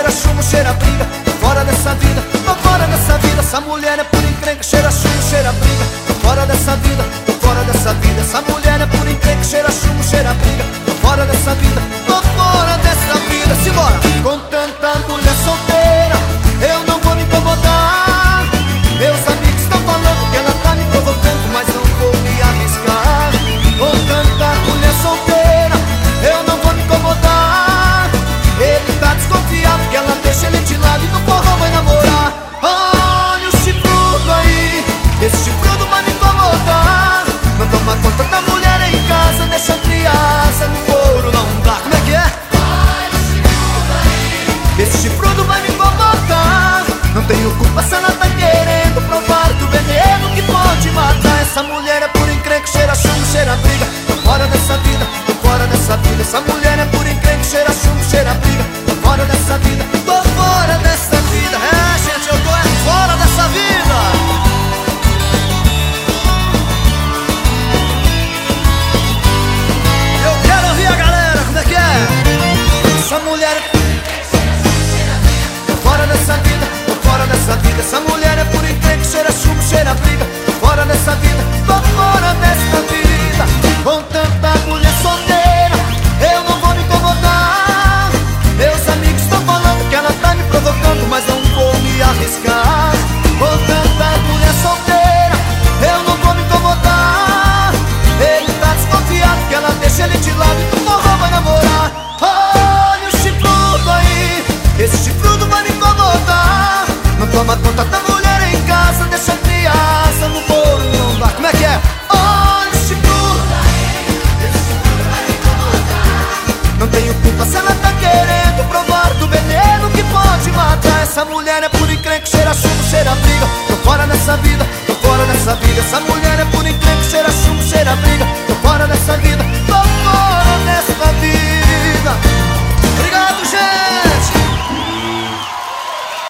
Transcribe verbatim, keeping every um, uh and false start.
cheira chumbo, cheira briga. Tô fora dessa vida, tô fora dessa vida. Essa mulher é por encrenca, cheira chumbo, cheira briga. Tô fora dessa vida, tô fora dessa vida. Essa mulher é por encrenca, cheira chumbo, cheira briga. Tô fora dessa vida, tô fora dessa vida. Simbora! Com tanta mulher solteira, eu não vou me incomodar. Meus amigos estão falando que ela tá me provocando, mas não vou me arriscar. Com tanta mulher solteira, eu não vou me incomodar. Ele tá desconfiado que ela deixa ele de lado e no forró vai namorar. Olha o chifrudo aí, esse chifrudo vai me incomodar. Não toma conta da mulher em casa, deixa a criança no couro, não dá. Como é que é? Olha o chifrudo aí, esse chifrudo vai me incomodar. Não tenho culpa se ela tá querendo provar do veneno que pode matar. Essa mulher é por encrenca, cheira chumbo, cheira briga. Tô fora dessa vida, tô fora dessa vida. Essa mulher é por encrenca, cheira chumbo, cheira briga. Tô fora dessa vida, tô fora dessa vida. É, gente, eu tô é fora dessa vida. Eu quero ouvir a galera, como é que é? Essa mulher é tô fora dessa vida, tô fora dessa vida. Essa mulher é por encrenca, cheira chumbo, cheira briga. Tô fora dessa vida, tô fora dessa vida. Com tanta mulher solteira, eu não vou me incomodar. Meus amigos estão falando que ela tá me provocando, mas não vou me arriscar. Com tanta mulher solteira, eu não vou me incomodar. Ele tá desconfiado que ela deixa ele de lado e no forró vai namorar. Olha o chifrudo aí, esse chifrudo vai me incomodar. Não toma conta da mulher em casa, deixa a criança no bolo, não dá. Como é que é? Olha o chifrudo aí, esse chifrudo vai me incomodar. Não tenho culpa se ela tá querendo provar do veneno que pode matar. Essa mulher é por encrenca, cheira chumbo, cheira briga. Tô fora dessa vida, tô fora dessa